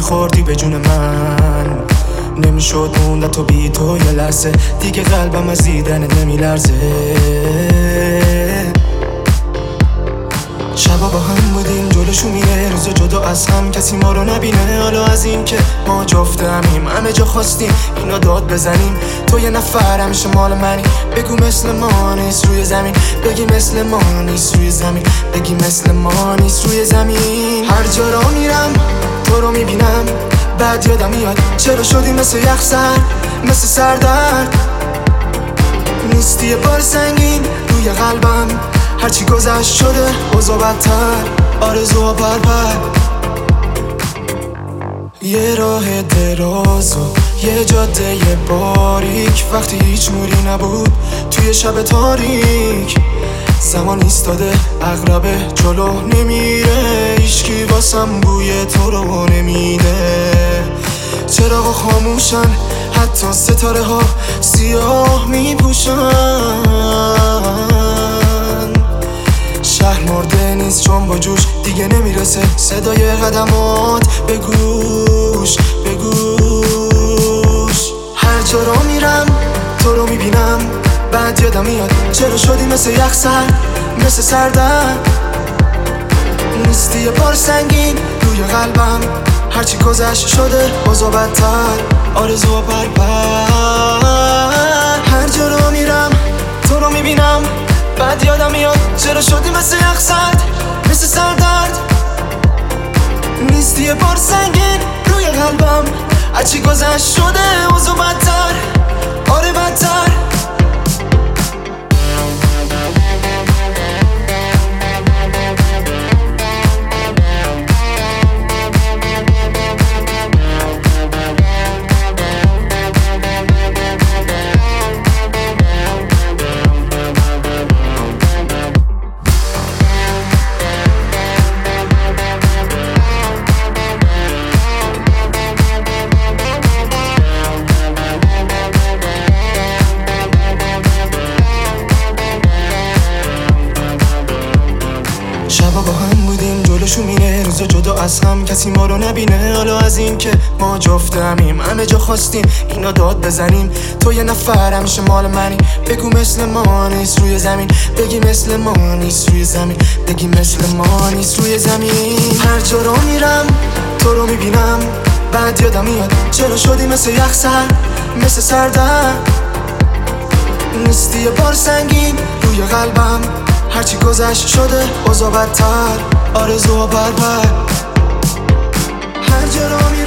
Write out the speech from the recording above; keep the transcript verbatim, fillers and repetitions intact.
میخوردی به جون من، نمیشد موند تو بی تو یه لحظه دیگه، قلبم از دیدنت نمیلرزه. شبا با هم بودیم جلوشو میره، روز جدا از هم کسی ما رو نبینه. حالا از این که ما جفت همیم همه جا خواستیم اینا داد بزنیم، تو یه نفر همیشه مال منی. بگو مثل ما نیست روی زمین، بگی مثل ما نیست روی زمین، بگی مثل ما نیست روی زمین. هر جا را میرم تو رو میبینم، بعد یادم میاد چرا شدی مثل یخ سر، مثل سردرد. نیستی یه بار سنگین روی قلبم، هرچی گذشت شده اوضاع بدتر، آرزوها پر پر. یه راه دراز و یه جاده باریک، وقتی هیچ نوری نبود توی شب تاریک. زمان ایستاده عقربه جلو نمیره، هیچکی واسم بوی تو رو نمیده. چراغا خاموشن حتی ستاره ها سیاه میپوشن، شهر مرده نیست چون با جوش دیگه نمیرسه صدای قدمات به گوش به گوش. هر جا را میرم تو رو میبینم، بعد یادم میاد چرا شدی مثل یخ سر، مثل سردرد. نیستی یه بار سنگین روی قلبم، هرچی گذشت شده اوضاع بدتر، آرزوها پر پر. هر جا را میرم تو رو میبینم، بعد یادم میاد چرا شدی مثل یخ سرد، مثل سردرد. نیستی یه بار سنگین روی قلبم، هرچی گذشت شده اوضاع بدتر، آره بدتر. شبا با هم بودیم جلوشو میره، روز جدا از هم کسی ما رو نبینه. حالا از این که ما جفت همیم همه جا خواستیم اینا داد بزنیم، تو یه نفر همیشه مال منی. بگو مثل ما نیست روی زمین، بگی مثل ما نیست روی زمین، بگی مثل ما نیست روی زمین. هر جا رو میرم تو رو میبینم، بعد یادم میاد چرا شدی مثل یخ سر، مثل سردرد. نیستی یه بار سنگین روی قلبم، هرچی گذشت شده اوضاع بدتر، آرزوها پر پر. هر جا را